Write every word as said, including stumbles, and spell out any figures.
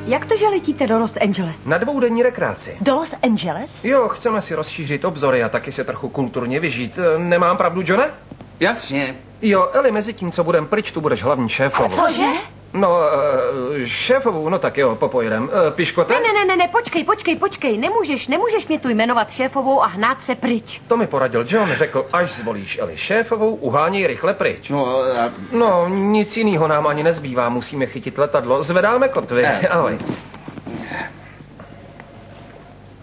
Jak to, že letíte do Los Angeles? Na dvoudenní rekreaci. Do Los Angeles? Jo, chceme si rozšířit obzory a taky se trochu kulturně vyžít. Nemám pravdu, Johne? Jasně. Jo, Eli, mezi tím, co budem pryč, tu budeš hlavní šéfovou. Cože? No, šéfovou, no tak jo, popojedem. Piškote? Ne, ne, ne, ne, ne, počkej, počkej, počkej. Nemůžeš, nemůžeš mě tu jmenovat šéfovou a hnát se pryč. To mi poradil John, řekl, až zvolíš Eli šéfovou, uháněj rychle pryč. No, a... no nic jiného nám ani nezbývá, musíme chytit letadlo. Zvedáme kotvy. Ne. Ahoj.